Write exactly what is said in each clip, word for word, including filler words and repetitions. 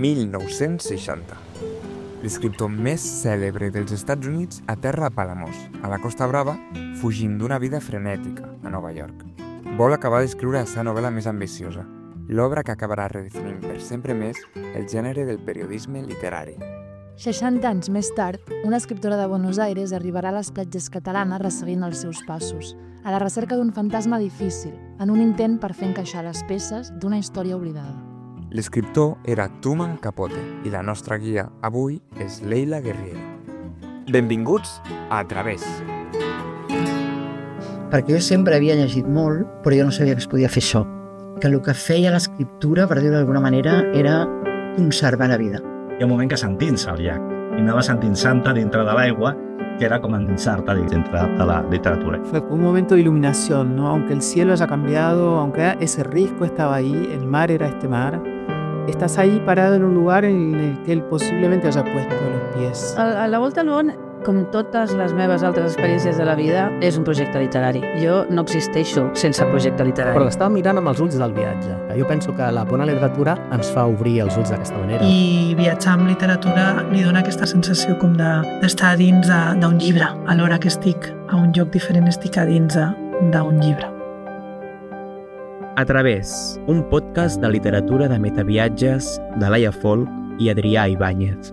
mil nou-cents seixanta. L'escriptor més cèlebre dels Estats Units aterra a Palamós, a la Costa Brava, fugint d'una vida frenètica a Nova York. Vol acabar d'escriure la seva novel·la més ambiciosa, l'obra que acabarà redefinint per sempre més el gènere del periodisme literari. seixanta anys més tard, una escriptora de Buenos Aires arribarà a les platges catalanes resseguint els seus passos, a la recerca d'un fantasma difícil, en un intent per fer encaixar les peces d'una història oblidada. L'escriptor era Truman Capote i la nostra guia avui és Leila Guerriero. Benvinguts a A Través. Perquè jo sempre havia llegit molt, però jo no sabia que es podia fer això. Que el que feia l'escriptura, per dir-ho d'alguna manera, era conservar la vida. Hi ha un moment que s'endinsa al llac i anava s'endinsant dintre de l'aigua, que era como endinsarte dentro de la literatura. Fue un momento de iluminación, ¿no? Aunque el cielo haya cambiado, aunque ese risco estaba ahí, el mar era este mar, estás ahí parado en un lugar en el que él posiblemente haya puesto los pies. A, a la Volta al món, com totes les meves altres experiències de la vida, és un projecte literari. Jo no existeixo sense projecte literari. Però l'estava mirant amb els ulls del viatge. Jo penso que la bona literatura ens fa obrir els ulls d'aquesta manera. I viatjar amb literatura li dona aquesta sensació com d'estar de, dins d'un llibre. Alhora que estic a un lloc diferent, estic a dins d'un llibre. A Través, un podcast de literatura de metaviatges de Laia Folk i Adrià Ibáñez.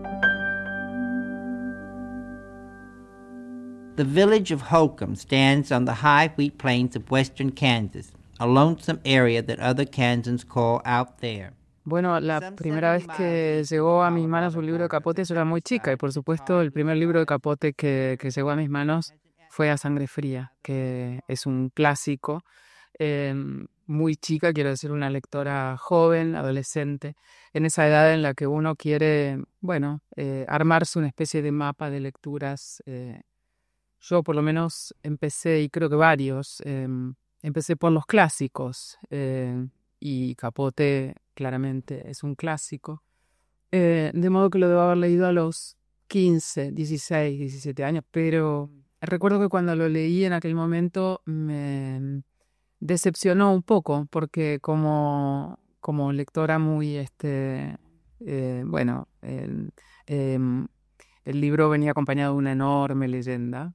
The village of Holcomb stands on the high wheat plains of western Kansas, a lonesome area that other Kansans call out there. Bueno, la primera vez que llegó a mis manos un libro de Capote yo era muy chica y por supuesto el primer libro de Capote que, que llegó a mis manos fue A Sangre Fría, que es un clásico. Eh, muy chica, quiero decir, una lectora joven, adolescente, en esa edad en la que uno quiere, bueno, eh, armarse una especie de mapa de lecturas. Eh, yo por lo menos empecé, y creo que varios, eh, empecé por los clásicos, eh, y Capote claramente es un clásico, eh, de modo que lo debo haber leído a los quince, dieciséis, diecisiete años, pero recuerdo que cuando lo leí en aquel momento me decepcionó un poco, porque como, como lectora muy, este, eh, bueno, el, eh, el libro venía acompañado de una enorme leyenda,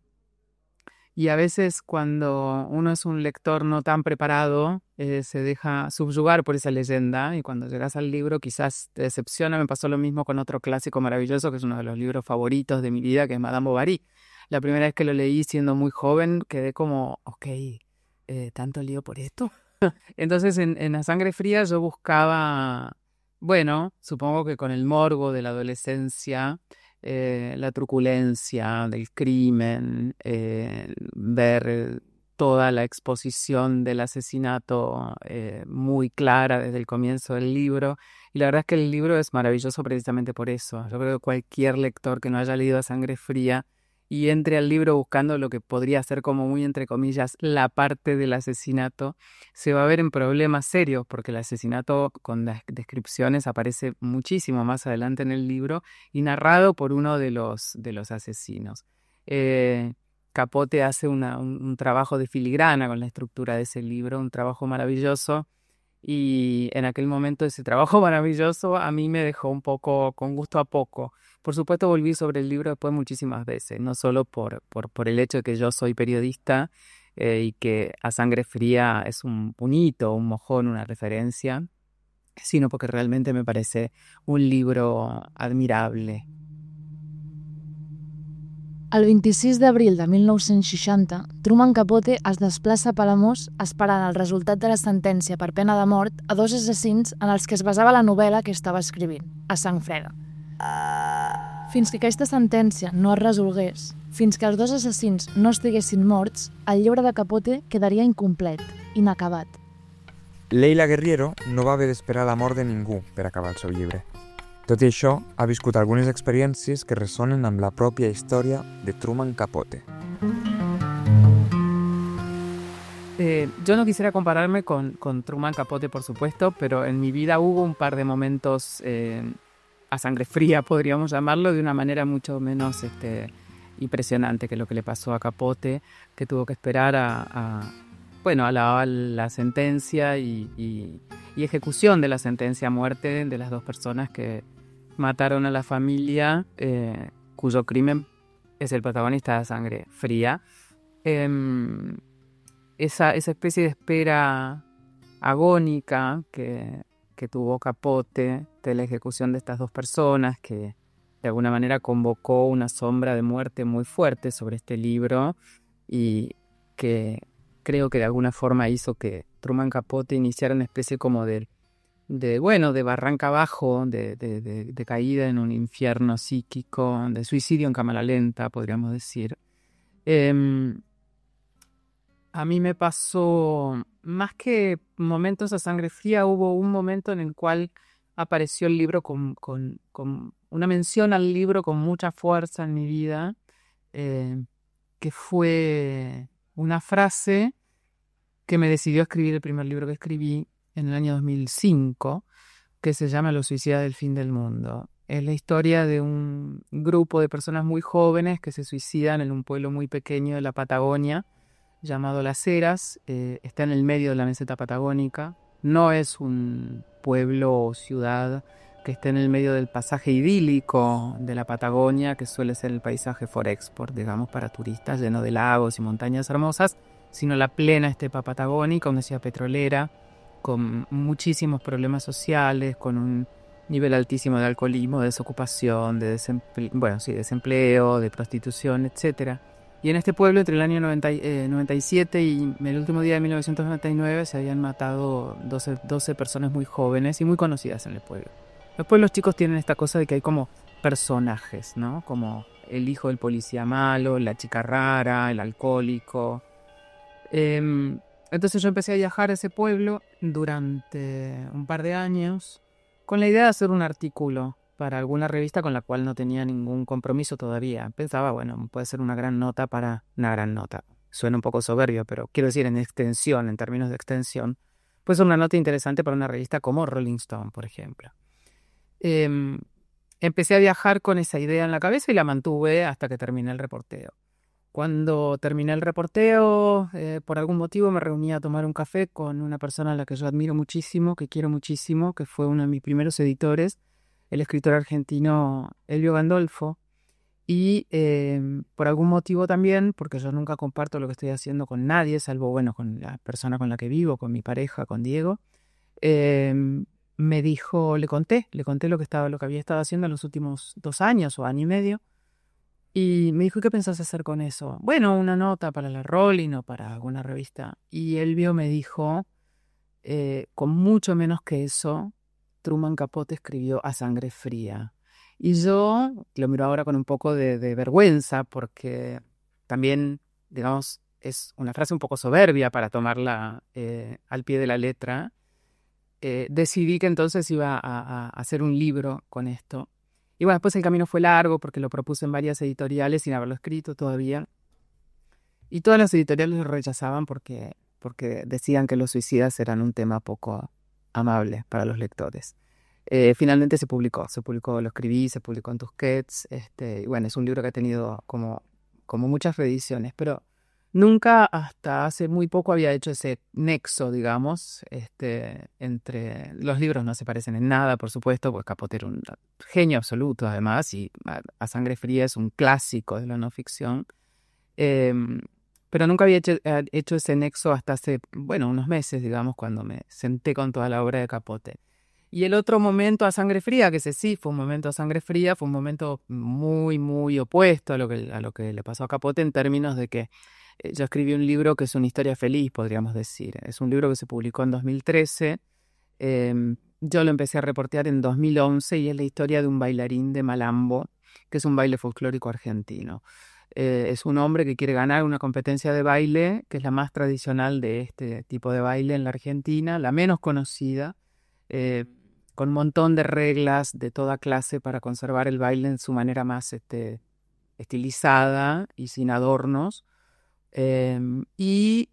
y a veces cuando uno es un lector no tan preparado, eh, se deja subyugar por esa leyenda, y cuando llegas al libro quizás te decepciona. Me pasó lo mismo con otro clásico maravilloso, que es uno de los libros favoritos de mi vida, que es Madame Bovary. La primera vez que lo leí siendo muy joven, quedé como, ok, eh, ¿tanto lío por esto? Entonces en, en A Sangre Fría yo buscaba, bueno, supongo que con el morbo de la adolescencia, Eh, la truculencia del crimen, eh, ver toda la exposición del asesinato eh, muy clara desde el comienzo del libro. Y la verdad es que el libro es maravilloso precisamente por eso. Yo creo que cualquier lector que no haya leído A Sangre Fría y entre al libro buscando lo que podría ser como muy entre comillas la parte del asesinato, se va a ver en problemas serios, porque el asesinato con las descripciones aparece muchísimo más adelante en el libro y narrado por uno de los, de los asesinos. Eh, Capote hace una, un, un trabajo de filigrana con la estructura de ese libro, un trabajo maravilloso, y en aquel momento ese trabajo maravilloso a mí me dejó un poco con gusto a poco. Por supuesto volví sobre el libro después muchísimas veces, no solo por, por, por el hecho de que yo soy periodista eh, y que A Sangre Fría es un, un hito, un mojón, una referencia, sino porque realmente me parece un libro admirable. El vint-i-sis d'abril de mil nou-cents seixanta, Truman Capote es desplaça a Palamós esperant el resultat de la sentència per pena de mort a dos assassins en els que es basava la novel·la que estava escrivint, A Sang Freda. Fins que aquesta sentència no es resolgués, fins que els dos assassins no estiguessin morts, el llibre de Capote quedaria incomplet, inacabat. Leila Guerriero no va haver d'esperar la mort de ningú per acabar el seu llibre. Tot i això, ha viscut algunes experiències que ressonen amb la pròpia història de Truman Capote. Eh, yo no quisiera compararme con, con Truman Capote, por supuesto, pero en mi vida hubo un par de momentos eh, a sangre fría, podríamos llamarlo, de una manera mucho menos este, impresionante que lo que le pasó a Capote, que tuvo que esperar a, a, bueno, a, la, a la sentencia y, y, y ejecución de la sentencia a muerte de las dos personas que, mataron a la familia eh, cuyo crimen es el protagonista de Sangre Fría. Eh, esa, esa especie de espera agónica que, que tuvo Capote de la ejecución de estas dos personas, que de alguna manera convocó una sombra de muerte muy fuerte sobre este libro y que creo que de alguna forma hizo que Truman Capote iniciara una especie como de, de bueno, de barranca abajo, de, de, de, de caída en un infierno psíquico, de suicidio en cámara lenta, podríamos decir. Eh, a mí me pasó, más que momentos a sangre fría, hubo un momento en el cual apareció el libro con, con, con una mención al libro con mucha fuerza en mi vida, eh, que fue una frase que me decidió a escribir el primer libro que escribí en el año dos mil cinco, que se llama Los suicidas del fin del mundo. Es la historia de un grupo de personas muy jóvenes que se suicidan en un pueblo muy pequeño de la Patagonia llamado Las Heras. Eh, está en el medio de la meseta patagónica. No es un pueblo o ciudad que esté en el medio del pasaje idílico de la Patagonia, que suele ser el paisaje for export, digamos, para turistas, lleno de lagos y montañas hermosas, sino la plena estepa patagónica, una ciudad petrolera, con muchísimos problemas sociales, con un nivel altísimo de alcoholismo, de desocupación, de desempleo, bueno, sí, desempleo, de prostitución, etcétera. Y en este pueblo, entre el año noventa, eh, noventa y siete y el último día de mil novecientos noventa y nueve, se habían matado doce, doce personas muy jóvenes y muy conocidas en el pueblo. Los pueblos chicos tienen esta cosa de que hay como personajes, ¿no? Como el hijo del policía malo, la chica rara, el alcohólico. Eh, entonces yo empecé a viajar a ese pueblo durante un par de años con la idea de hacer un artículo para alguna revista con la cual no tenía ningún compromiso todavía. Pensaba, bueno, puede ser una gran nota para... Una gran nota. Suena un poco soberbio, pero quiero decir en extensión, en términos de extensión, puede ser una nota interesante para una revista como Rolling Stone, por ejemplo. Eh, empecé a viajar con esa idea en la cabeza y la mantuve hasta que terminé el reporteo. Cuando terminé el reporteo, eh, por algún motivo me reuní a tomar un café con una persona a la que yo admiro muchísimo, que quiero muchísimo, que fue uno de mis primeros editores, el escritor argentino Elvio Gandolfo. Y eh, por algún motivo también, porque yo nunca comparto lo que estoy haciendo con nadie, salvo, bueno, con la persona con la que vivo, con mi pareja, con Diego, eh, me dijo, le conté, le conté lo que estaba, lo que había estado haciendo en los últimos dos años o año y medio. Y me dijo, ¿qué pensás hacer con eso? Bueno, una nota para la Rolling o para alguna revista. Y Elvio me dijo, eh, con mucho menos que eso, Truman Capote escribió A Sangre Fría. Y yo lo miro ahora con un poco de, de vergüenza, porque también, digamos, es una frase un poco soberbia para tomarla eh, al pie de la letra. Eh, decidí que entonces iba a, a, a hacer un libro con esto. Y bueno, después el camino fue largo porque lo propuse en varias editoriales sin haberlo escrito todavía. Y todas las editoriales lo rechazaban porque, porque decían que los suicidas eran un tema poco amable para los lectores. Eh, finalmente se publicó, se publicó, lo escribí, se publicó en Tusquets. Este, y bueno, es un libro que ha tenido como, como muchas reediciones, pero nunca hasta hace muy poco había hecho ese nexo, digamos, este, entre... Los libros no se parecen en nada, por supuesto, pues Capote era un genio absoluto, además, y A Sangre Fría es un clásico de la no ficción. Eh, pero nunca había hecho, hecho ese nexo hasta hace, bueno, unos meses, digamos, cuando me senté con toda la obra de Capote. Y el otro momento a sangre fría, que ese sí fue un momento a sangre fría, fue un momento muy, muy opuesto a lo que, a lo que le pasó a Capote en términos de que yo escribí un libro que es una historia feliz, podríamos decir. Es un libro que se publicó en dos mil trece. Eh, yo lo empecé a reportear en dos mil once y es la historia de un bailarín de malambo, que es un baile folclórico argentino. Eh, es un hombre que quiere ganar una competencia de baile, que es la más tradicional de este tipo de baile en la Argentina, la menos conocida, eh, con un montón de reglas de toda clase para conservar el baile en su manera más este, estilizada y sin adornos. Eh, y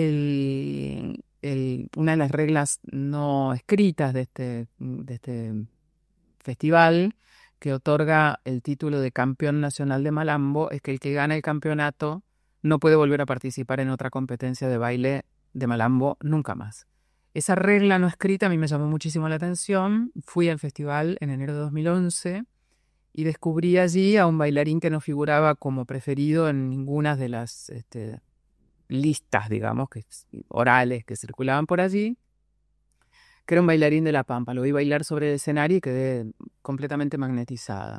el, el, una de las reglas no escritas de este, de este festival, que otorga el título de campeón nacional de malambo, es que el que gana el campeonato no puede volver a participar en otra competencia de baile de malambo nunca más. esa regla no escrita a mí me llamó muchísimo la atención. Fui al festival en enero de dos mil once y descubrí allí a un bailarín que no figuraba como preferido en ninguna de las este, listas, digamos, que, orales que circulaban por allí, que era un bailarín de La Pampa. Lo vi bailar sobre el escenario y quedé completamente magnetizada.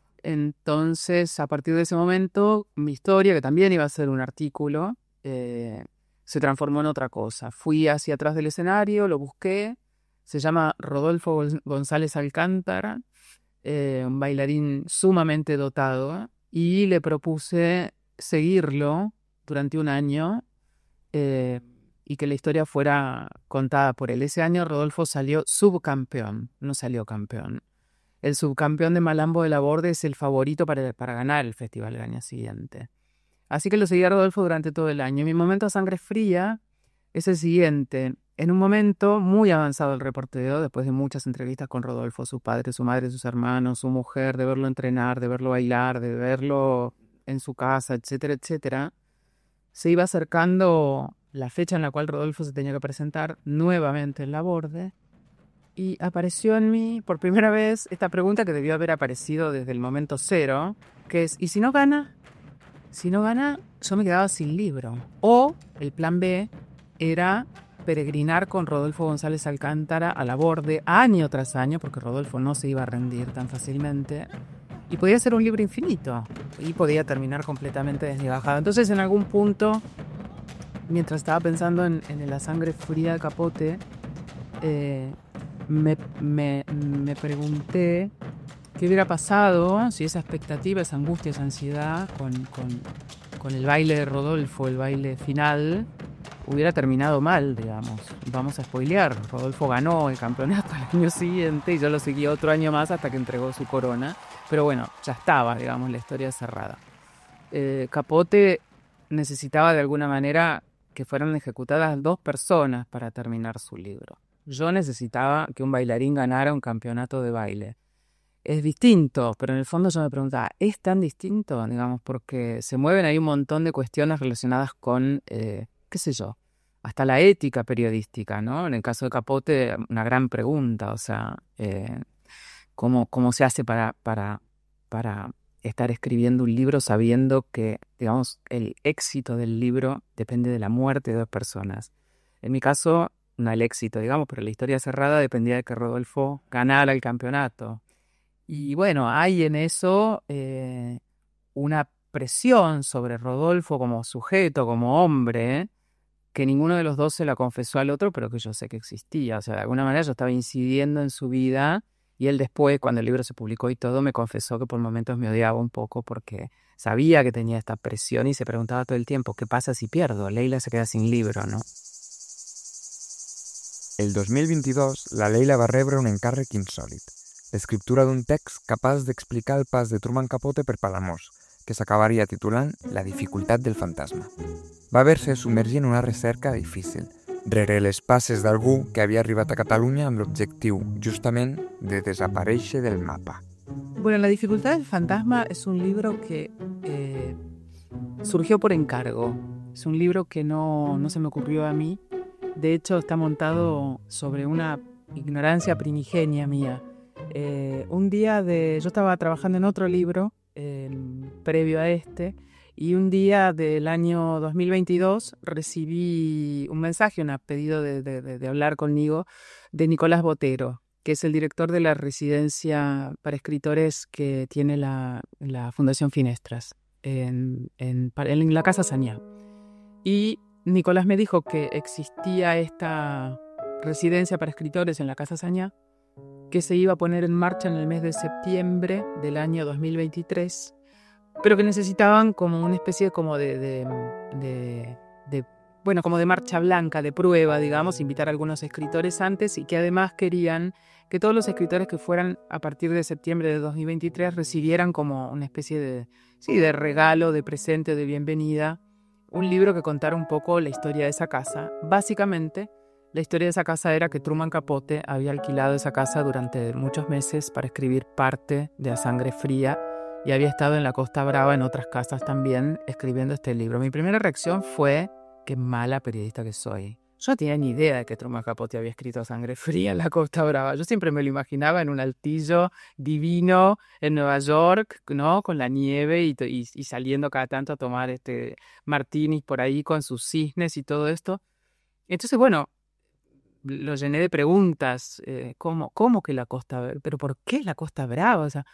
Entonces, a partir de ese momento, mi historia, que también iba a ser un artículo, eh, se transformó en otra cosa. Fui hacia atrás del escenario, lo busqué. Se llama Rodolfo González Alcántara, eh, un bailarín sumamente dotado, y le propuse seguirlo durante un año eh, y que la historia fuera contada por él. Ese año Rodolfo salió subcampeón, no salió campeón. El subcampeón de Malambo de la Borde es el favorito para, para ganar el festival el año siguiente. Así que lo seguí a Rodolfo durante todo el año. Y mi momento a sangre fría es el siguiente. En un momento muy avanzado del reporteo, después de muchas entrevistas con Rodolfo, su padre, su madre, sus hermanos, su mujer, de verlo entrenar, de verlo bailar, de verlo en su casa, etcétera, etcétera, se iba acercando la fecha en la cual Rodolfo se tenía que presentar nuevamente en la Borde. Y apareció en mí por primera vez esta pregunta que debió haber aparecido desde el momento cero, que es, ¿y si no gana? Si no gana, yo me quedaba sin libro. O el plan B era peregrinar con Rodolfo González Alcántara a la Borde año tras año, porque Rodolfo no se iba a rendir tan fácilmente, y podía ser un libro infinito, y podía terminar completamente desdibajado. Entonces, en algún punto, mientras estaba pensando en, en la sangre fría de Capote, eh, me, me, me pregunté qué hubiera pasado si esa expectativa, esa angustia, esa ansiedad con, con, con el baile de Rodolfo, el baile final, hubiera terminado mal, digamos. Vamos a spoilear. Rodolfo ganó el campeonato el año siguiente y yo lo seguí otro año más hasta que entregó su corona. Pero bueno, ya estaba, digamos, la historia cerrada. Eh, Capote necesitaba de alguna manera que fueran ejecutadas dos personas para terminar su libro. Yo necesitaba que un bailarín ganara un campeonato de baile. Es distinto, pero en el fondo yo me preguntaba, ¿es tan distinto? Digamos, porque se mueven ahí un montón de cuestiones relacionadas con, eh, qué sé yo, hasta la ética periodística, ¿no? En el caso de Capote, una gran pregunta, o sea, eh, ¿cómo, cómo se hace para, para, para estar escribiendo un libro sabiendo que, digamos, el éxito del libro depende de la muerte de dos personas? En mi caso, no el éxito, digamos, pero la historia cerrada dependía de que Rodolfo ganara el campeonato. Y bueno, hay en eso eh, una presión sobre Rodolfo como sujeto, como hombre, ¿eh? que ninguno de los dos se la confesó al otro, pero que yo sé que existía. O sea, de alguna manera yo estaba incidiendo en su vida y él después, cuando el libro se publicó y todo, me confesó que por momentos me odiaba un poco porque sabía que tenía esta presión y se preguntaba todo el tiempo, ¿qué pasa si pierdo? Leila se queda sin libro, ¿no? El dos mil vint-i-dos, la Leila va rebre un encàrrec insòlit. L'escriptura d'un text capaç d'explicar el pas de Truman Capote per Palamós, que s'acabaria titulant La dificultat del fantasma. Va haver-se submergir en una recerca difícil, rere les passes d'algú que havia arribat a Catalunya amb l'objectiu, justament, de desaparèixer del mapa. Bueno, La dificultad del fantasma es un libro que eh, surgió por encargo. Es un libro que no, no se me ocurrió a mí. De hecho, está montado sobre una ignorancia primigenia mía. Eh, un día de... Yo estaba trabajando en otro libro, eh, previo a este, y un día del año dos mil veintidós recibí un mensaje, un pedido de, de, de hablar conmigo, de Nicolás Botero, que es el director de la residencia para escritores que tiene la, la Fundación Finestras, en, en, en la Casa Sañá. Y Nicolás me dijo que existía esta residencia para escritores en la Casa Sañá, que se iba a poner en marcha en el mes de septiembre del año dos mil veintitrés, pero que necesitaban como una especie como de, de, de, de, bueno, como de marcha blanca, de prueba, digamos, invitar a algunos escritores antes y que además querían que todos los escritores que fueran a partir de septiembre de dos mil veintitrés recibieran como una especie de, sí, de regalo, de presente, de bienvenida, un libro que contara un poco la historia de esa casa. Básicamente, la historia de esa casa era que Truman Capote había alquilado esa casa durante muchos meses para escribir parte de A Sangre Fría y había estado en la Costa Brava en otras casas también escribiendo este libro. Mi primera reacción fue, qué mala periodista que soy. Yo no tenía ni idea de que Truman Capote había escrito Sangre Fría en la Costa Brava. Yo siempre me lo imaginaba en un altillo divino en Nueva York, ¿no? Con la nieve y, y, y saliendo cada tanto a tomar este martinis por ahí con sus cisnes y todo esto. Entonces, bueno, lo llené de preguntas. Eh, ¿cómo, ¿Cómo que la Costa? ¿Pero por qué la Costa Brava? O sea,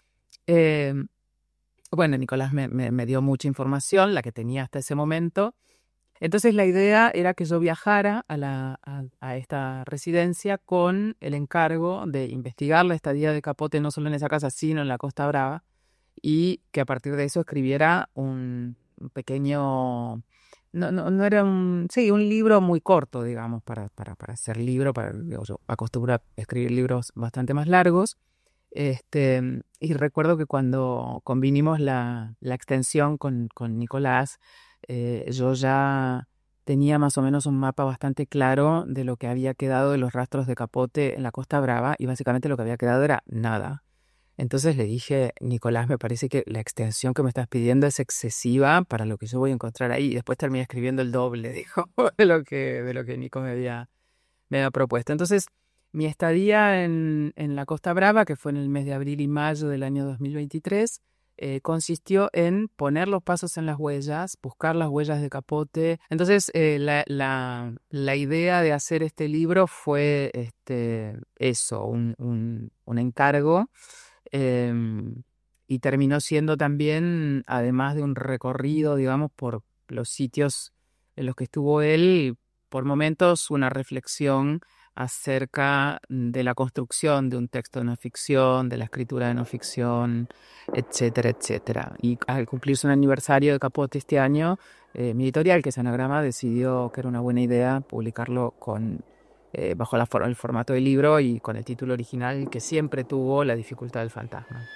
eh, bueno, Nicolás me, me, me dio mucha información, la que tenía hasta ese momento. Entonces la idea era que yo viajara a, la, a, a esta residencia con el encargo de investigar la estadía de Capote no solo en esa casa, sino en la Costa Brava, y que a partir de eso escribiera un, un pequeño... No, no, no era un... Sí, un libro muy corto, digamos, para, para, para hacer libro. Para, digo, yo acostumbro a escribir libros bastante más largos. Este, y recuerdo que cuando convinimos la, la extensión con, con Nicolás, eh, yo ya tenía más o menos un mapa bastante claro de lo que había quedado de los rastros de Capote en la Costa Brava, y básicamente lo que había quedado era nada. Entonces le dije, Nicolás, me parece que la extensión que me estás pidiendo es excesiva para lo que yo voy a encontrar ahí. Y después terminé escribiendo el doble, dijo, de lo que, de lo que Nico me había, me había propuesto. Entonces, mi estadía en, en la Costa Brava, que fue en el mes de abril y mayo del año dos mil veintitrés, eh, consistió en poner los pasos en las huellas, buscar las huellas de Capote. Entonces, eh, la, la, la idea de hacer este libro fue este, eso, un, un, un encargo. Eh, y terminó siendo también, además de un recorrido, digamos, por los sitios en los que estuvo él, por momentos una reflexión acerca de la construcción de un texto de no ficción, de la escritura de no ficción, etcétera, etcétera. Y al cumplirse un aniversario de Capote este año, eh, mi editorial, que es Anagrama, decidió que era una buena idea publicarlo con... Eh, bajo la for- el formato de libro y con el título original que siempre tuvo, La dificultad del fantasma.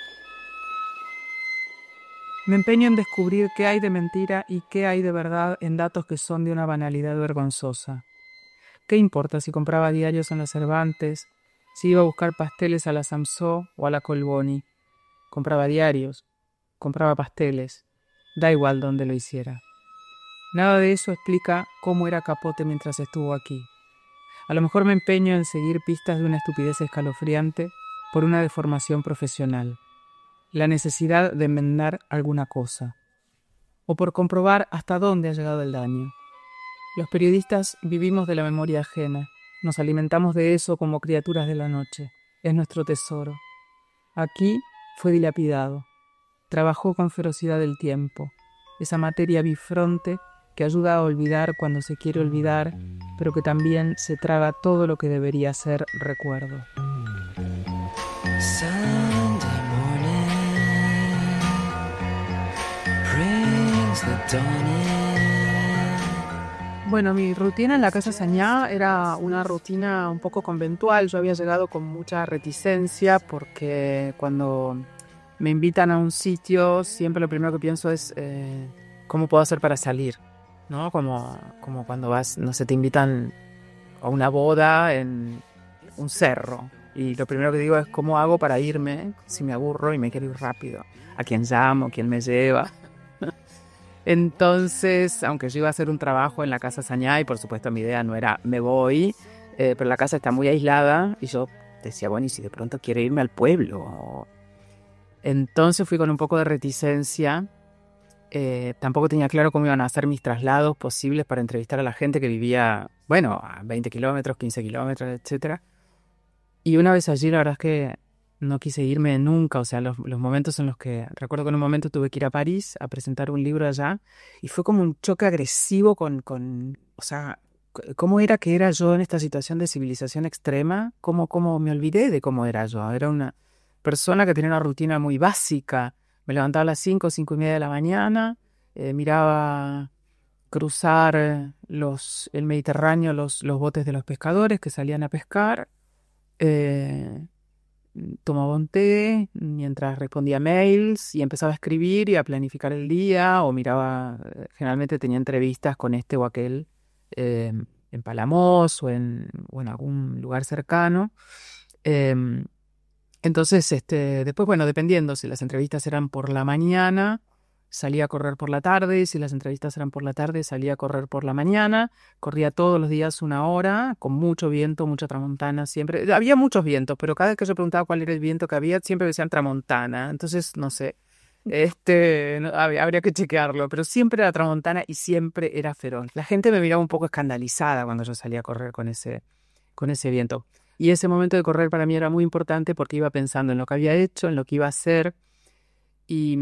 Me empeño en descubrir qué hay de mentira y qué hay de verdad en datos que son de una banalidad vergonzosa. ¿Qué importa si compraba diarios en la Cervantes, si iba a buscar pasteles a la Samsó o a la Colboni? Compraba diarios, compraba pasteles, da igual dónde lo hiciera. Nada de eso explica cómo era Capote mientras estuvo aquí. A lo mejor me empeño en seguir pistas de una estupidez escalofriante por una deformación profesional, la necesidad de enmendar alguna cosa, o por comprobar hasta dónde ha llegado el daño. Los periodistas vivimos de la memoria ajena, nos alimentamos de eso como criaturas de la noche, es nuestro tesoro. Aquí fue dilapidado, trabajó con ferocidad el tiempo, esa materia bifronte que ayuda a olvidar cuando se quiere olvidar, pero que también se traga todo lo que debería ser recuerdo. Sunday morning brings the dawning. Bueno, mi rutina en la Casa Sañá era una rutina un poco conventual. Yo había llegado con mucha reticencia porque cuando me invitan a un sitio siempre lo primero que pienso es eh, ¿cómo puedo hacer para salir? ¿No? Como, como cuando vas, no sé, te invitan a una boda en un cerro y lo primero que digo es ¿cómo hago para irme si me aburro y me quiero ir rápido? ¿A quién llamo? ¿Quién me lleva? Entonces, aunque yo iba a hacer un trabajo en la Casa Sañá y por supuesto mi idea no era me voy, eh, pero la casa está muy aislada y yo decía, bueno, ¿y si de pronto quiero irme al pueblo? Entonces fui con un poco de reticencia. Eh, tampoco tenía claro cómo iban a hacer mis traslados posibles para entrevistar a la gente que vivía, bueno, a veinte kilómetros, quince kilómetros, etcétera. Y una vez allí, la verdad es que no quise irme nunca. O sea, los, los momentos en los que... Recuerdo que en un momento tuve que ir a París a presentar un libro allá y fue como un choque agresivo con... con o sea, ¿cómo era que era yo en esta situación de civilización extrema? ¿Cómo, cómo me olvidé de cómo era yo? Era una persona que tenía una rutina muy básica. Me levantaba a las cinco, cinco y media de la mañana, eh, miraba cruzar los, el Mediterráneo, los, los botes de los pescadores que salían a pescar, eh, tomaba un té mientras respondía mails y empezaba a escribir y a planificar el día, o miraba, generalmente tenía entrevistas con este o aquel eh, en Palamos o en, o en algún lugar cercano. Eh, Entonces, este, después, bueno, dependiendo si las entrevistas eran por la mañana, salía a correr por la tarde, si las entrevistas eran por la tarde, salía a correr por la mañana, corría todos los días una hora, con mucho viento, mucha tramontana, siempre. Había muchos vientos, pero cada vez que yo preguntaba cuál era el viento que había, siempre decían tramontana, entonces, no sé, este, no, habría que chequearlo, pero siempre era tramontana y siempre era feroz. La gente me miraba un poco escandalizada cuando yo salía a correr con ese, con ese viento. Y ese momento de correr para mí era muy importante porque iba pensando en lo que había hecho, en lo que iba a hacer, y...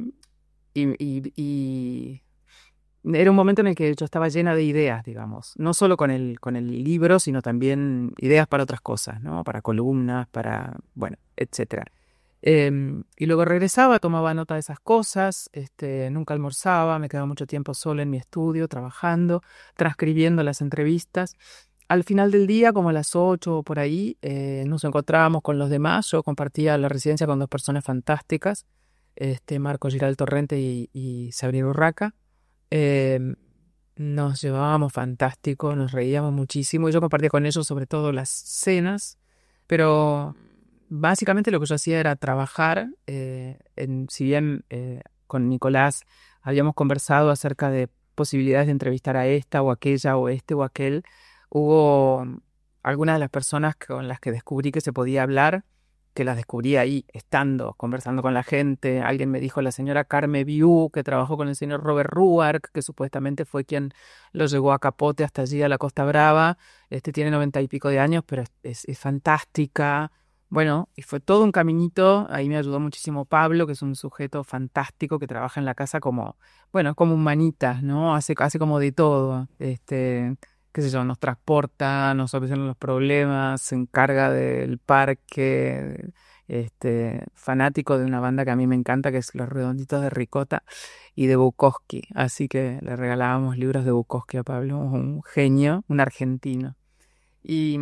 Y, y, y era un momento en el que yo estaba llena de ideas, digamos, no solo con el, con el libro, sino también ideas para otras cosas, ¿no? Para columnas, para, bueno, etcétera. Eh, y luego regresaba, tomaba nota de esas cosas, este, nunca almorzaba, me quedaba mucho tiempo sola en mi estudio, trabajando, transcribiendo las entrevistas. Al final del día, como a las ocho o por ahí, eh, nos encontrábamos con los demás. Yo compartía la residencia con dos personas fantásticas, este, Marco Giral Torrente y, y Sabrina Urraca. Eh, nos llevábamos fantástico, nos reíamos muchísimo y yo compartía con ellos sobre todo las cenas, pero básicamente lo que yo hacía era trabajar. Eh, en, si bien eh, con Nicolás habíamos conversado acerca de posibilidades de entrevistar a esta o aquella o este o aquel, hubo algunas de las personas con las que descubrí que se podía hablar, que las descubrí ahí, estando, conversando con la gente. Alguien me dijo, la señora Carme Biu, que trabajó con el señor Robert Ruark, que supuestamente fue quien lo llevó a Capote hasta allí, a la Costa Brava. Este tiene noventa y pico de años, pero es, es, es fantástica. Bueno, y fue todo un caminito. Ahí me ayudó muchísimo Pablo, que es un sujeto fantástico que trabaja en la casa como, bueno, como un manitas, ¿no? Hace, hace como de todo. Este... qué sé yo, nos transporta, nos soluciona los problemas, se encarga del parque, este, fanático de una banda que a mí me encanta, que es Los Redonditos de Ricota y de Bukowski. Así que le regalábamos libros de Bukowski a Pablo, un genio, un argentino. Y,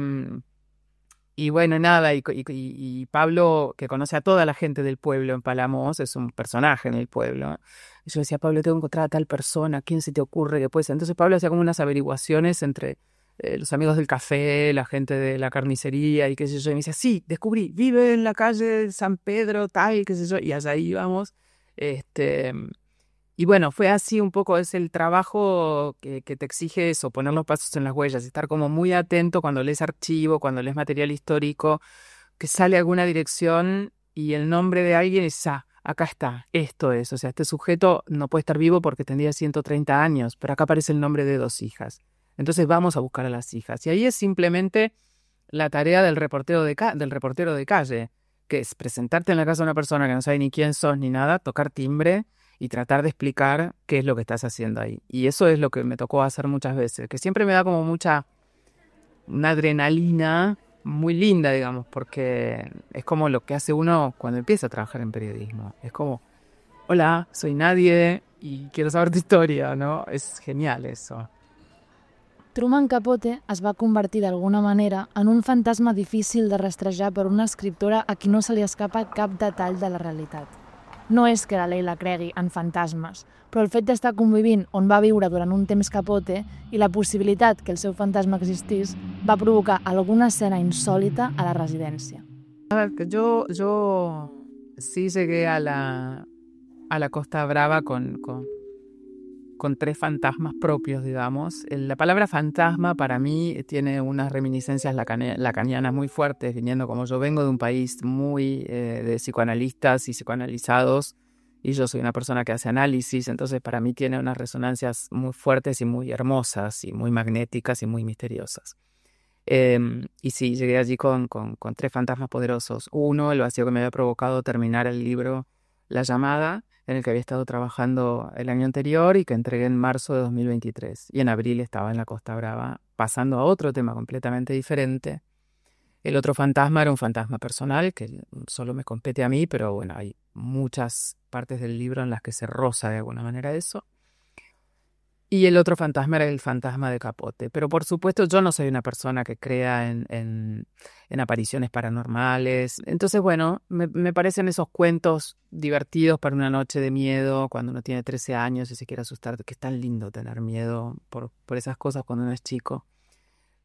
y bueno, nada, y, y, y Pablo, que conoce a toda la gente del pueblo en Palamos, es un personaje en el pueblo. Y yo decía, Pablo, tengo que encontrar a tal persona, ¿quién se te ocurre que puede ser? Entonces Pablo hacía como unas averiguaciones entre eh, los amigos del café, la gente de la carnicería y qué sé yo. Y me decía, sí, descubrí, vive en la calle San Pedro, tal, qué sé yo. Y allá íbamos. Este, y bueno, fue así un poco, es el trabajo que, que te exige eso, poner los pasos en las huellas, estar como muy atento cuando lees archivo, cuando lees material histórico, que sale alguna dirección y el nombre de alguien es, ah, acá está, esto es. O sea, este sujeto no puede estar vivo porque tendría ciento treinta años, pero acá aparece el nombre de dos hijas. Entonces vamos a buscar a las hijas. Y ahí es simplemente la tarea del reportero de, ca- del reportero de calle, que es presentarte en la casa de una persona que no sabe ni quién sos ni nada, tocar timbre y tratar de explicar qué es lo que estás haciendo ahí. Y eso es lo que me tocó hacer muchas veces, que siempre me da como mucha, una adrenalina muy linda, digamos, porque es como lo que hace uno cuando empieza a trabajar en periodismo. Es como, hola, soy nadie y quiero saber tu historia, ¿no? És genial eso. Truman Capote es va convertir d'alguna manera en un fantasma difícil de rastrejar per una escriptora a qui no se li escapa cap detall de la realitat. No és que la Leila cregui en fantasmes, però el fet d'estar convivint on va viure durant un temps Capote i la possibilitat que el seu fantasma existís va provocar alguna escena insòlita a la residència. A ver, que yo, yo sí llegué a la, a la Costa Brava con, con, con tres fantasmas propios, digamos. La palabra fantasma para mí tiene unas reminiscencias lacane- lacanianas muy fuertes, viniendo como yo vengo de un país muy eh, de psicoanalistas y psicoanalizados, y yo soy una persona que hace análisis, entonces para mí tiene unas resonancias muy fuertes y muy hermosas y muy magnéticas y muy misteriosas. Eh, y sí, llegué allí con, con, con tres fantasmas poderosos. Uno, el vacío que me había provocado terminar el libro La Llamada, en el que había estado trabajando el año anterior y que entregué en marzo de dos mil veintitrés. Y en abril estaba en la Costa Brava pasando a otro tema completamente diferente. El otro fantasma era un fantasma personal que solo me compete a mí, pero bueno, hay muchas partes del libro en las que se roza de alguna manera eso. Y el otro fantasma era el fantasma de Capote. Pero por supuesto yo no soy una persona que crea en, en, en apariciones paranormales. Entonces, bueno, me, me parecen esos cuentos divertidos para una noche de miedo cuando uno tiene trece años y se quiere asustar, que es tan lindo tener miedo por, por esas cosas cuando uno es chico.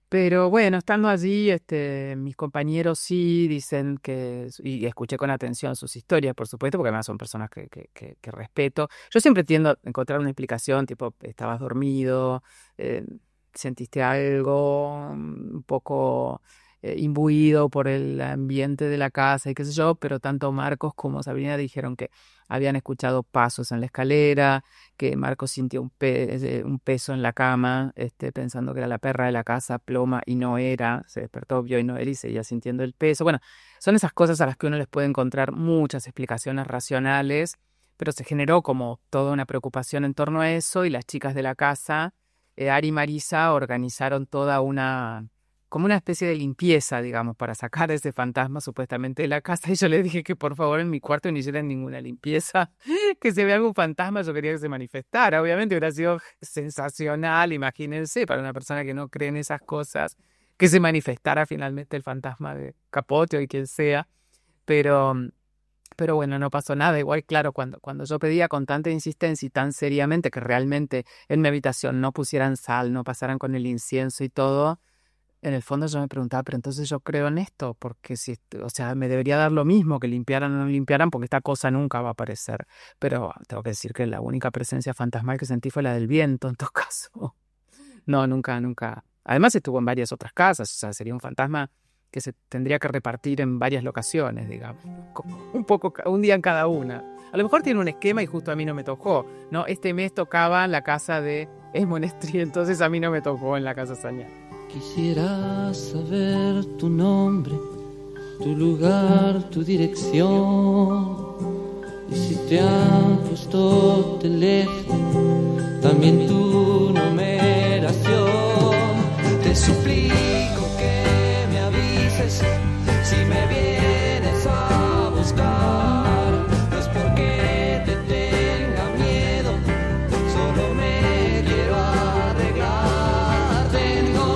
Pero bueno, estando allí, este, mis compañeros sí dicen que, y escuché con atención sus historias, por supuesto, porque además son personas que, que, que, que respeto. Yo siempre tiendo a encontrar una explicación, tipo, estabas dormido, eh, sentiste algo, un poco eh, imbuido por el ambiente de la casa y qué sé yo, pero tanto Marcos como Sabrina dijeron que habían escuchado pasos en la escalera, que Marcos sintió un, pe un peso en la cama, este, pensando que era la perra de la casa, Ploma, y no era, se despertó, vio y no era y seguía sintiendo el peso. Bueno, son esas cosas a las que uno les puede encontrar muchas explicaciones racionales, pero se generó como toda una preocupación en torno a eso y las chicas de la casa, eh, Ari y Marisa, organizaron toda una... como una especie de limpieza, digamos, para sacar a ese fantasma supuestamente de la casa. Y yo le dije que por favor en mi cuarto no hicieran ninguna limpieza, que si había algún fantasma yo quería que se manifestara. Obviamente hubiera sido sensacional, imagínense, para una persona que no cree en esas cosas, que se manifestara finalmente el fantasma de Capote o de quien sea. Pero, pero bueno, no pasó nada. Igual, claro, cuando, cuando yo pedía con tanta insistencia y tan seriamente que realmente en mi habitación no pusieran sal, no pasaran con el incienso y todo... En el fondo yo me preguntaba, pero entonces yo creo en esto, porque si, o sea, me debería dar lo mismo que limpiaran o no limpiaran, porque esta cosa nunca va a aparecer. Pero tengo que decir que la única presencia fantasmal que sentí fue la del viento, en todo caso. No, nunca, nunca. Además estuvo en varias otras casas, o sea, sería un fantasma que se tendría que repartir en varias locaciones, digamos. Un poco, un día en cada una. A lo mejor tiene un esquema y justo a mí no me tocó, ¿no? Este mes tocaba en la casa de Esmonestri, entonces a mí no me tocó en la casa Sañal. Quisiera saber tu nombre, tu lugar, tu dirección. Y si te han puesto teléfono, también tu numeración. Te suplico que me avises si me vienes a buscar. No es porque te tenga miedo, solo me quiero arreglar. Tengo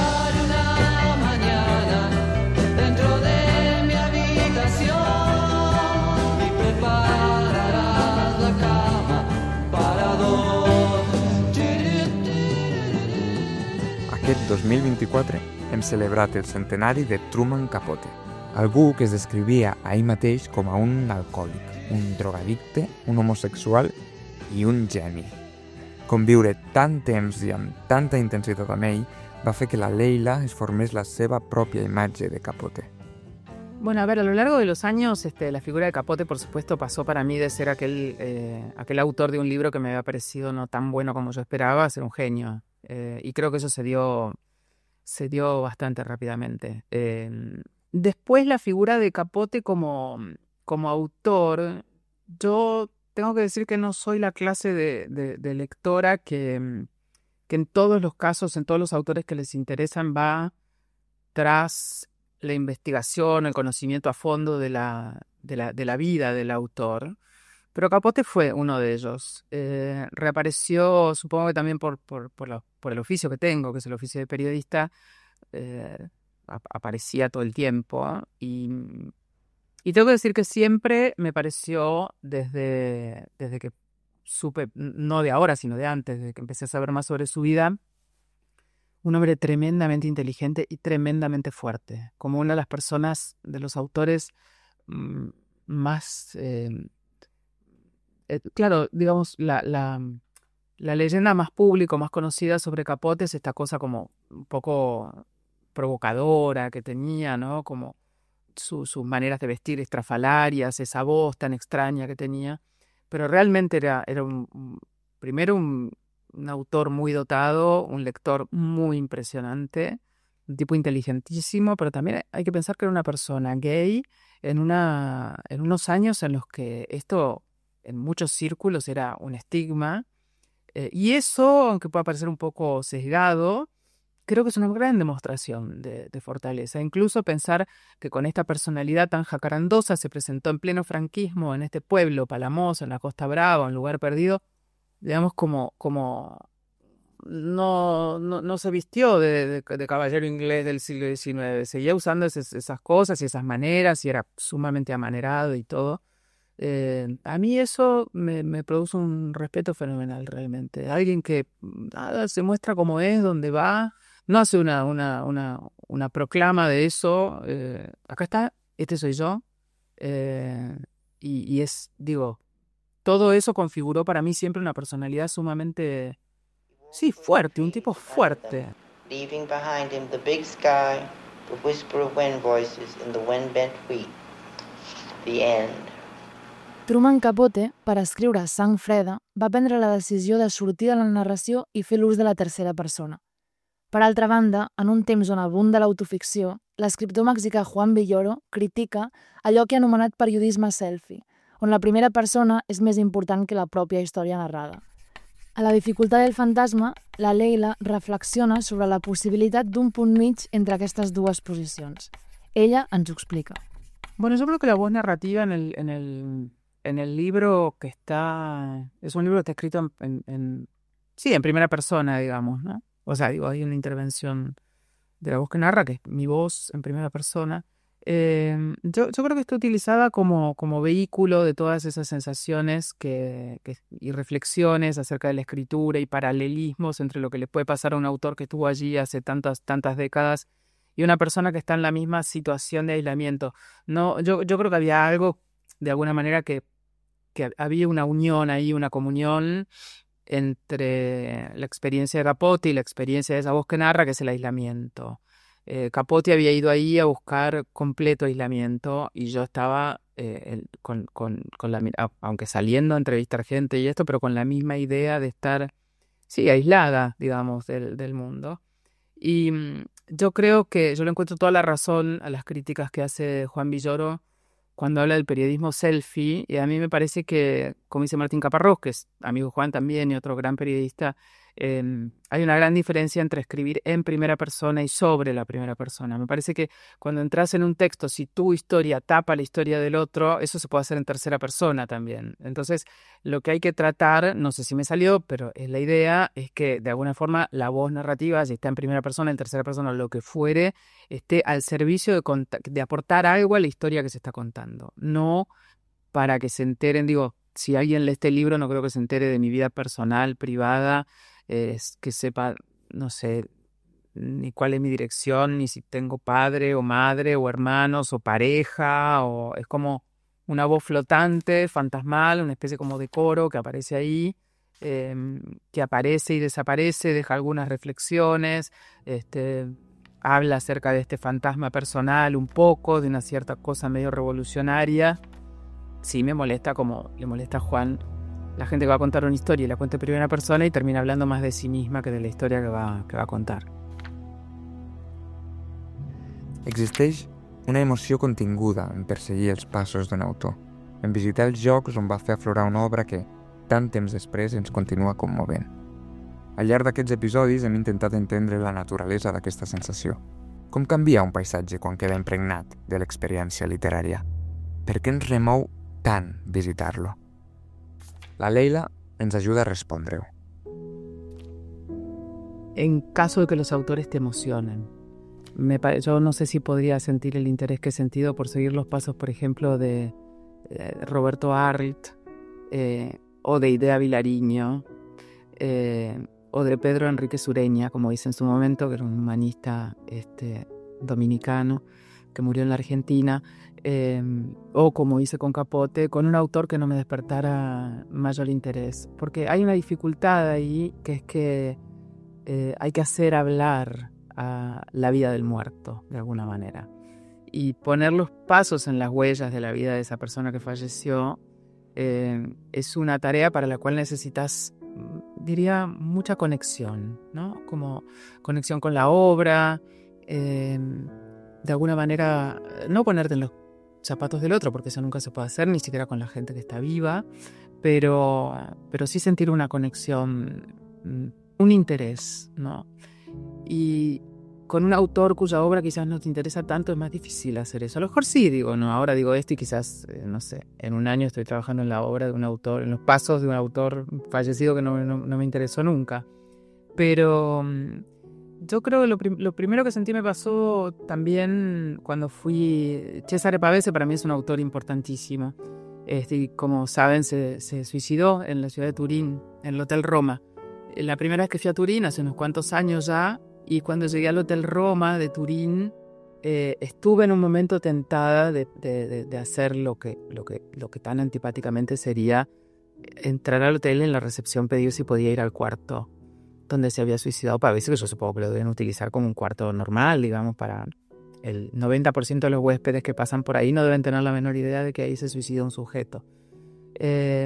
Aquest dos mil vint-i-quatre hem celebrat el centenari de Truman Capote, algú que es descrivia a ell mateix com a un alcohòlic, un drogadicte, un homosexual i un geni. Conviure tant temps i amb tanta intensitat amb ell va fer que la Leila es formés la seva pròpia imatge de Capote. Bueno, a ver, a lo largo de los años, este, la figura de Capote, por supuesto, pasó para mí de ser aquel, eh, aquel autor de un libro que me había parecido no tan bueno como yo esperaba, a ser un genio. Eh, y creo que eso se dio, se dio bastante rápidamente. Eh, después la figura de Capote como, como autor, yo tengo que decir que no soy la clase de, de, de lectora que, que en todos los casos, en todos los autores que les interesan, va tras la investigación, el conocimiento a fondo de la, de la, de la vida del autor. Pero Capote fue uno de ellos. Eh, reapareció, supongo que también por, por, por, la, por el oficio que tengo, que es el oficio de periodista, eh, ap- aparecía todo el tiempo. ¿eh? Y, y tengo que decir que siempre me pareció, desde, desde que supe, no de ahora, sino de antes, desde que empecé a saber más sobre su vida, un hombre tremendamente inteligente y tremendamente fuerte. Como una de las personas, de los autores mmm, más... Eh, Eh, claro, digamos, la, la, la leyenda más pública, más conocida sobre Capote es esta cosa como un poco provocadora que tenía, ¿no? Como su, sus maneras de vestir estrafalarias, esa voz tan extraña que tenía. Pero realmente era, era un, un, primero un, un autor muy dotado, un lector muy impresionante, un tipo inteligentísimo, pero también hay que pensar que era una persona gay en, una, en unos años en los que esto... en muchos círculos era un estigma, eh, y eso, aunque pueda parecer un poco sesgado, creo que es una gran demostración de, de fortaleza. Incluso pensar que con esta personalidad tan jacarandosa se presentó en pleno franquismo en este pueblo, Palamos, en la Costa Brava, un lugar perdido, digamos como, como no, no, no se vistió de, de, de caballero inglés del siglo diecinueve, seguía usando esas, esas cosas y esas maneras y era sumamente amanerado y todo. Eh, a mí eso me, me produce un respeto fenomenal realmente. Alguien que nada, se muestra como es, donde va, no hace una, una, una, una proclama de eso. Eh, acá está, este soy yo. Eh, y, y es, digo, todo eso configuró para mí siempre una personalidad sumamente, sí, fuerte, un tipo fuerte. Leaving behind him the big sky, the whisper of wind voices in the wind-bent wheat. The end. Truman Capote, per escriure Sang freda, va prendre la decisió de sortir de la narració i fer l'ús de la tercera persona. Per altra banda, en un temps on abunda l'autoficció, l'escriptor mexicà Juan Villoro critica allò que ha anomenat periodisme selfie, on la primera persona és més important que la pròpia història narrada. A la dificultat del fantasma, la Leila reflexiona sobre la possibilitat d'un punt mig entre aquestes dues posicions. Ella ens ho explica. Bueno, yo creo que la voz narrativa en el, en el, en el libro que está... Es un libro que está escrito en, en, en... Sí, en primera persona, digamos, ¿no? O sea, digo, hay una intervención de la voz que narra, que es mi voz en primera persona. Eh, yo, yo creo que está utilizada como, como vehículo de todas esas sensaciones que, que, y reflexiones acerca de la escritura y paralelismos entre lo que le puede pasar a un autor que estuvo allí hace tantas, tantas décadas y una persona que está en la misma situación de aislamiento. No, yo, yo creo que había algo, de alguna manera, que, que había una unión ahí, una comunión entre la experiencia de Capote y la experiencia de esa voz que narra, que es el aislamiento. Eh, Capote había ido ahí a buscar completo aislamiento y yo estaba, eh, el, con, con, con la, aunque saliendo a entrevistar gente y esto, pero con la misma idea de estar, sí, aislada, digamos, del, del mundo. Y mm, yo creo que yo le encuentro toda la razón a las críticas que hace Juan Villoro cuando habla del periodismo selfie, y a mí me parece que, como dice Martín Caparrós, que es amigo Juan también y otro gran periodista, eh, hay una gran diferencia entre escribir en primera persona y sobre la primera persona. Me parece que cuando entras en un texto, si tu historia tapa la historia del otro, eso se puede hacer en tercera persona también. Entonces, lo que hay que tratar, no sé si me salió, pero es la idea, es que de alguna forma la voz narrativa, si está en primera persona, en tercera persona, lo que fuere, esté al servicio de, cont- de aportar algo a la historia que se está contando. No para que se enteren, digo, si alguien lee este libro, no creo que se entere de mi vida personal, privada, eh, que sepa, no sé, ni cuál es mi dirección, ni si tengo padre o madre o hermanos o pareja, o es como una voz flotante, fantasmal, una especie como de coro que aparece ahí, eh, que aparece y desaparece, deja algunas reflexiones, este, habla acerca de este fantasma personal un poco, de una cierta cosa medio revolucionaria. Sí me molesta, como le molesta a Juan, la gente que va a contar una historia y la cuenta en primera persona y termina hablando más de sí misma que de la història que va, que va a contar. Existeix una emoció continguda en perseguir els passos d'un autor, en visitar els llocs on va fer aflorar una obra que, tant temps després, ens continua commovent. Al llarg d'aquests episodis hem intentat entendre la naturalesa d'aquesta sensació. Com canvia un paisatge quan queda impregnat de l'experiència literària? Per què ens remou tant visitar-lo? La Leila ens ajuda a respondre-ho. En caso de que los autores te emocionen, me pare... yo no sé si podría sentir el interés que he sentido por seguir los pasos, por ejemplo, de eh, Roberto Arlt, eh, o de Idea Vilariño, eh, o de Pedro Enrique Sureña, como dice en su momento, que era un humanista este, dominicano que murió en la Argentina, eh, o como hice con Capote, con un autor que no me despertara mayor interés. Porque hay una dificultad ahí, que es que eh, hay que hacer hablar a la vida del muerto, de alguna manera. Y poner los pasos en las huellas de la vida de esa persona que falleció eh, es una tarea para la cual necesitas, diría, mucha conexión, ¿no? Como conexión con la obra, eh, de alguna manera no ponerte en los zapatos del otro, porque eso nunca se puede hacer, ni siquiera con la gente que está viva, pero, pero sí sentir una conexión, un interés, ¿no? Y con un autor cuya obra quizás no te interesa tanto es más difícil hacer eso. A lo mejor sí, digo, no, ahora digo esto y quizás, eh, no sé, en un año estoy trabajando en la obra de un autor, en los pasos de un autor fallecido que no, no, no me interesó nunca. Pero yo creo que lo, prim- lo primero que sentí me pasó también cuando fui... Cesare Pavese para mí es un autor importantísimo. Este, como saben, se, se suicidó en la ciudad de Turín, en el Hotel Roma. La primera vez que fui a Turín, hace unos cuantos años ya, Y cuando llegué al Hotel Roma de Turín, eh, estuve en un momento tentada de, de, de, de hacer lo que, lo, que, lo que tan antipáticamente sería entrar al hotel, en la recepción pedir si podía ir al cuarto donde se había suicidado. Para veces que yo supongo que lo deben utilizar como un cuarto normal, digamos, para el noventa por ciento de los huéspedes que pasan por ahí no deben tener la menor idea de que ahí se suicidó un sujeto. Eh,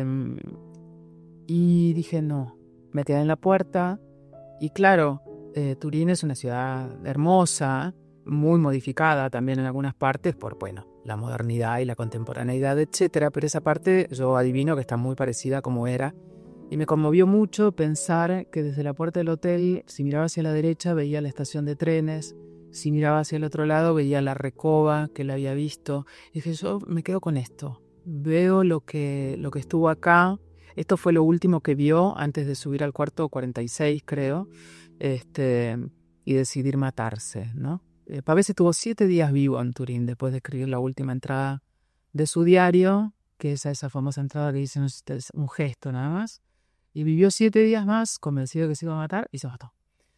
y dije no, me quedé en la puerta y claro, eh, Turín es una ciudad hermosa, muy modificada también en algunas partes por, bueno, la modernidad y la contemporaneidad, etcétera, pero esa parte yo adivino que está muy parecida a como era. Y me conmovió mucho pensar que desde la puerta del hotel, si miraba hacia la derecha, veía la estación de trenes, si miraba hacia el otro lado, veía la Recoba que la había visto. Y dije, yo me quedo con esto. Veo lo que, lo que estuvo acá. Esto fue lo último que vio antes de subir al cuarto cuarenta y seis, creo, este, y decidir matarse, ¿no? Eh, Pavese estuvo siete días vivo en Turín después de escribir la última entrada de su diario, que es esa famosa entrada que dice un gesto nada más. Y vivió siete días más convencido de que se iba a matar y se mató.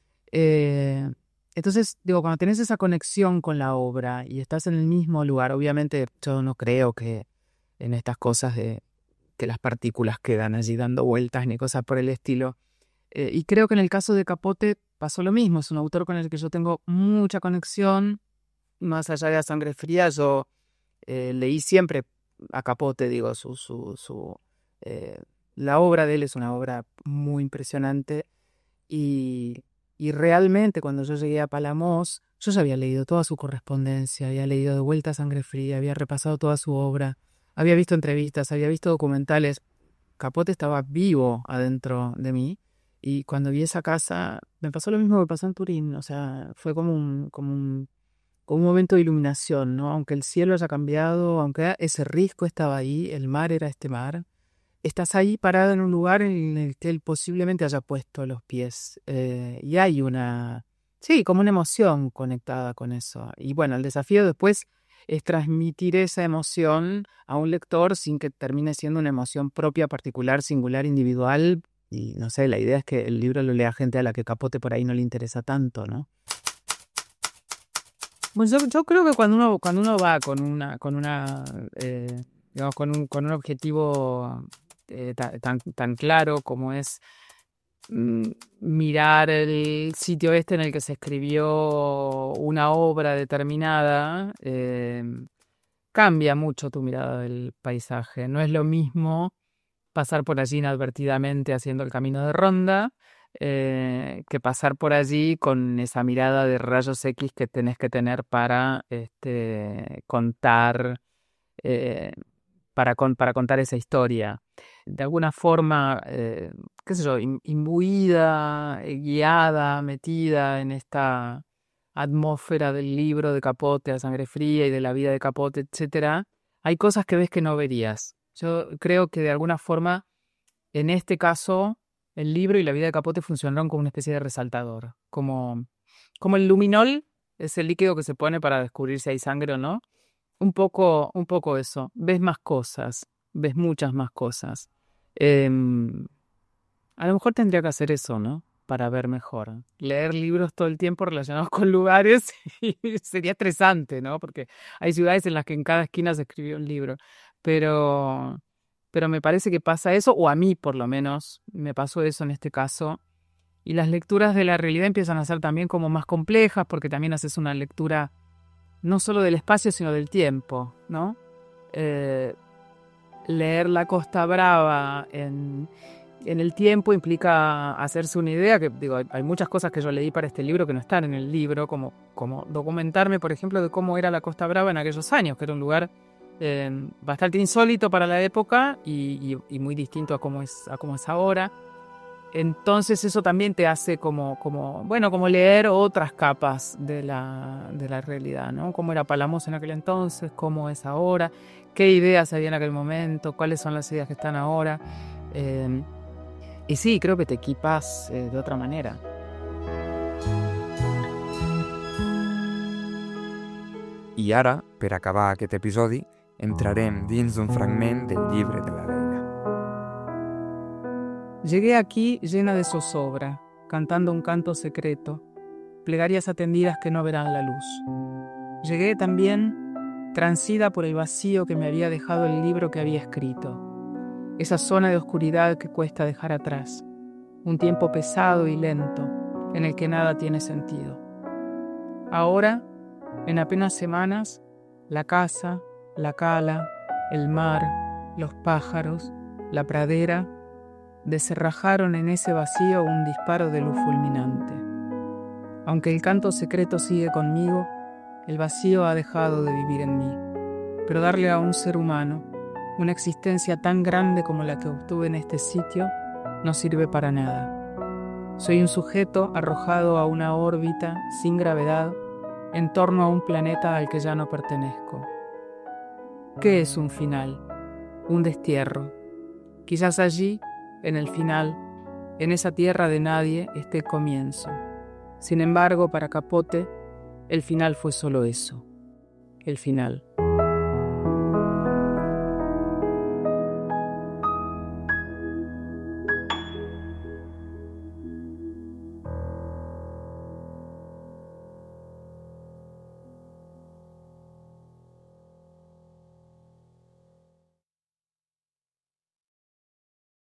Eh, entonces, digo, cuando tenés esa conexión con la obra y estás en el mismo lugar, obviamente yo no creo que en estas cosas de que las partículas quedan allí dando vueltas ni cosas por el estilo. Eh, y creo que en el caso de Capote pasó lo mismo. Es un autor con el que yo tengo mucha conexión. Más allá de A Sangre Fría, yo eh, leí siempre a Capote, digo, su... su, su eh, la obra de él es una obra muy impresionante y, y realmente cuando yo llegué a Palamos, yo ya había leído toda su correspondencia, había leído de vuelta a Sangre Fría, había repasado toda su obra, había visto entrevistas, había visto documentales. Capote estaba vivo adentro de mí y cuando vi esa casa me pasó lo mismo que pasó en Turín, o sea, fue como un, como un, como un momento de iluminación, ¿no? Aunque el cielo haya cambiado, aunque ese risco estaba ahí, el mar era este mar. Estás ahí parado en un lugar en el que él posiblemente haya puesto los pies. Eh, y hay una, sí, como una emoción conectada con eso. Y bueno, el desafío después es transmitir esa emoción a un lector sin que termine siendo una emoción propia, particular, singular, individual. Y no sé, la idea es que el libro lo lea gente a la que Capote por ahí no le interesa tanto, ¿no? Pues yo, yo creo que cuando uno, cuando uno va con una, con una, eh, digamos, con un, con un objetivo Eh, tan, tan claro como es mm, mirar el sitio este en el que se escribió una obra determinada, eh, cambia mucho tu mirada del paisaje. No es lo mismo pasar por allí inadvertidamente haciendo el camino de ronda eh, que pasar por allí con esa mirada de rayos X que tenés que tener para este, contar eh, para, con, para contar esa historia. De alguna forma, eh, qué sé yo, imbuida, guiada, metida en esta atmósfera del libro de Capote, A Sangre Fría y de la vida de Capote, etcétera, hay cosas que ves que no verías. Yo creo que de alguna forma, en este caso, el libro y la vida de Capote funcionaron como una especie de resaltador. Como, como el luminol, es el líquido que se pone para descubrir si hay sangre o no. Un poco, un poco eso. Ves más cosas, ves muchas más cosas. Eh, a lo mejor tendría que hacer eso, ¿no? Para ver mejor. Leer libros todo el tiempo relacionados con lugares sería estresante, ¿no? Porque hay ciudades en las que en cada esquina se escribió un libro. Pero, pero me parece que pasa eso, o a mí por lo menos me pasó eso en este caso. Y las lecturas de la realidad empiezan a ser también como más complejas, porque también haces una lectura no solo del espacio, sino del tiempo, ¿no? Eh, leer La Costa Brava en, en el tiempo implica hacerse una idea, que digo, hay, hay muchas cosas que yo leí para este libro que no están en el libro, como, como documentarme, por ejemplo, de cómo era la Costa Brava en aquellos años, que era un lugar eh, bastante insólito para la época y, y, y muy distinto a cómo es, a cómo es ahora. Entonces eso también te hace como, como, bueno, como leer otras capas de la, de la realidad, ¿no? Cómo era Palamos en aquel entonces, cómo es ahora, qué ideas había en aquel momento, cuáles son las ideas que están ahora. Eh, y sí, creo que te equipas eh, de otra manera. I ara, per acabar aquest episodi, entrarem dins d'un fragment del llibre de la Leila. Llegué aquí llena de zozobra, cantando un canto secreto, plegarias atendidas que no verán la luz. Llegué también transida por el vacío que me había dejado el libro que había escrito, esa zona de oscuridad que cuesta dejar atrás, un tiempo pesado y lento en el que nada tiene sentido. Ahora, en apenas semanas, la casa, la cala, el mar, los pájaros, la pradera, desenrajaron en ese vacío un disparo de luz fulminante. Aunque el canto secreto sigue conmigo, el vacío ha dejado de vivir en mí. Pero darle a un ser humano una existencia tan grande como la que obtuve en este sitio no sirve para nada. Soy un sujeto arrojado a una órbita sin gravedad en torno a un planeta al que ya no pertenezco. ¿Qué es un final? Un destierro. Quizás allí, en el final, en esa tierra de nadie, esté el comienzo. Sin embargo, para Capote, el final fue solo eso, el final.